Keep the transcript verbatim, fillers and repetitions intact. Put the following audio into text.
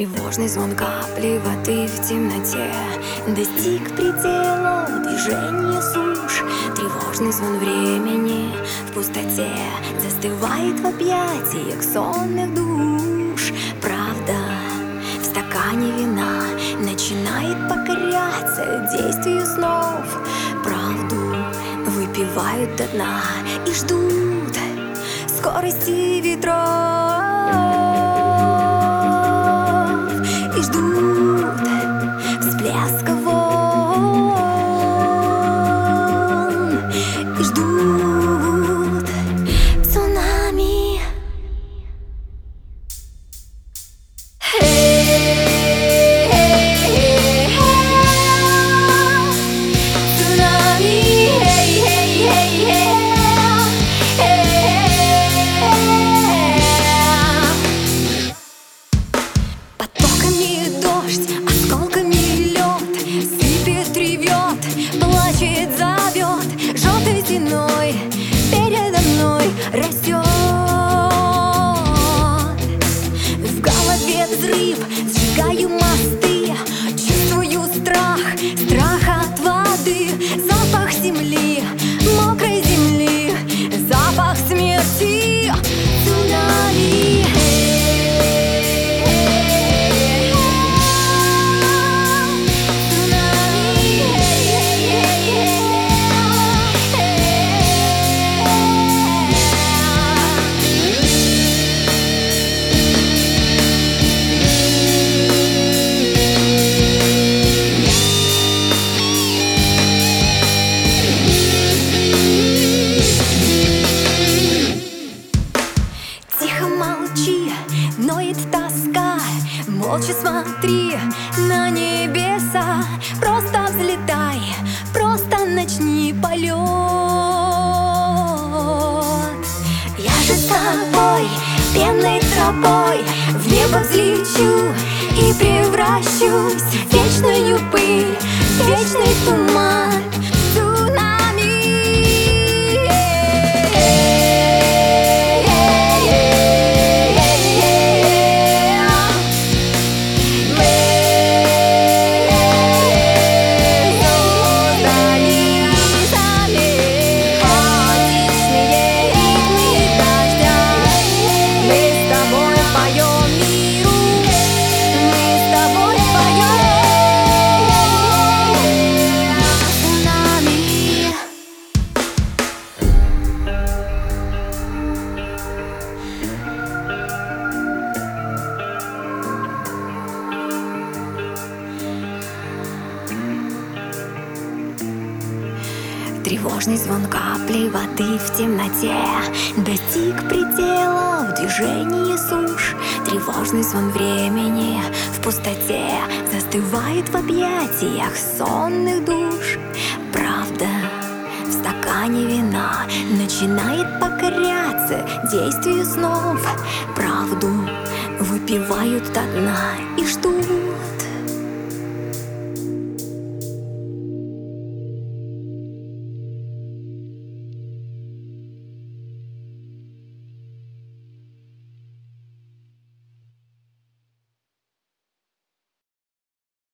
Тревожный звон капли воды в темноте достиг предела в движении суш. Тревожный звон времени в пустоте застывает в объятиях сонных душ. Правда в стакане вина начинает покоряться действию снов. Правду выпивают до дна и ждут скорости ветров. И ждут всплеска волн. И ждут цунами. Дождь, осколками лед сыпет, ревет, плачет, зовет. Желтой стеной передо мной растет. В голове взрыв, сжигаю мосты. Чувствую страх, страх от воды. Запах земли, мокрой земли, запах смерти. Цунами. Ноет тоска, молча смотри на небеса. Просто взлетай, просто начни полет. Я же с тобой, пенной тропой в небо взлечу и превращусь в вечную пыль, в вечный туман. Тревожный звон капли воды в темноте достиг предела в движении суш. Тревожный звон времени в пустоте застывает в объятиях сонных душ. Правда в стакане вина начинает покоряться действию снов. Правду выпивают до дна и ждут